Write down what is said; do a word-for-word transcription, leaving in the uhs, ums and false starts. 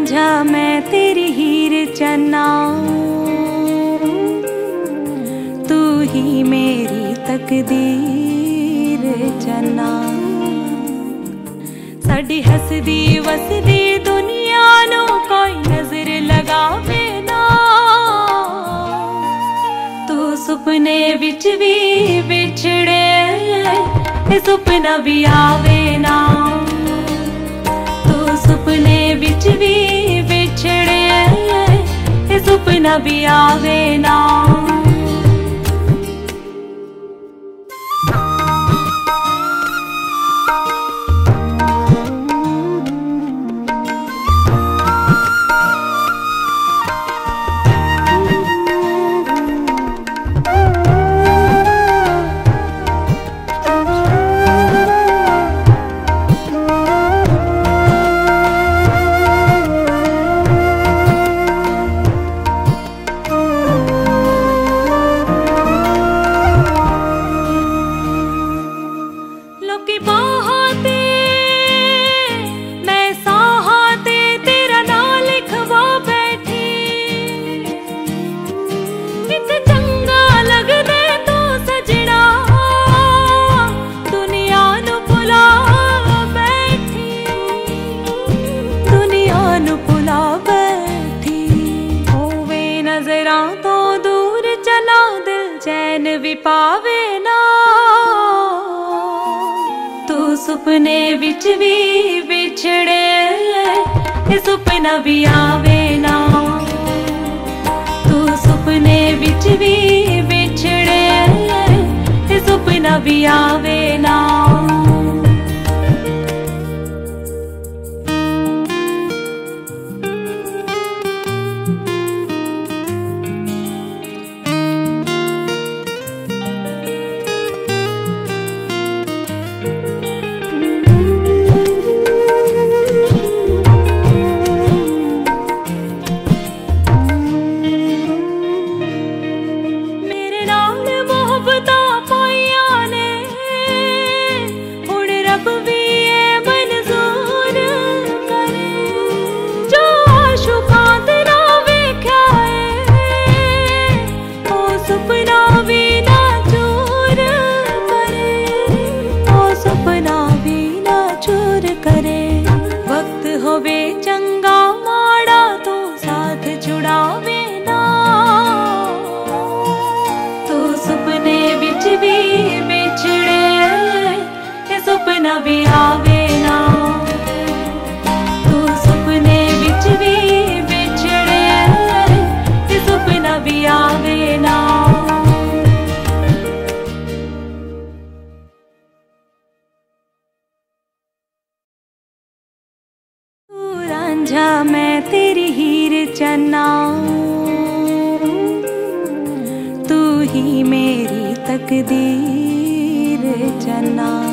रांझा मैं तेरी हीर चन्ना, तू ही मेरी तकदीर चन्ना। साडी हसदी वसदी दुनिया नू कोई नजर लगावे ना, तू सुपने विच भी विछड़े सुपना भी आवे ना, तू सुपने विच भी विछड़े सुपना भी आवे ना। तो दूर चला दिल चैन भी पावे ना, तू सुपने विच भी विछड़े सुपना भी आवे ना, तू सुपने विच भी विछड़े सुपना भी आवे ना। वक्त होवे चंगा माड़ा तो साथ छुड़ावे ना, तू सुपने विच भी बिछड़े सुपना भी आवे ना, तू सुपने विच भी बिछड़े सुपना भी आवे ना। रांझा मैं तेरी हीर चन्ना, तू ही मेरी तकदीर चन्ना।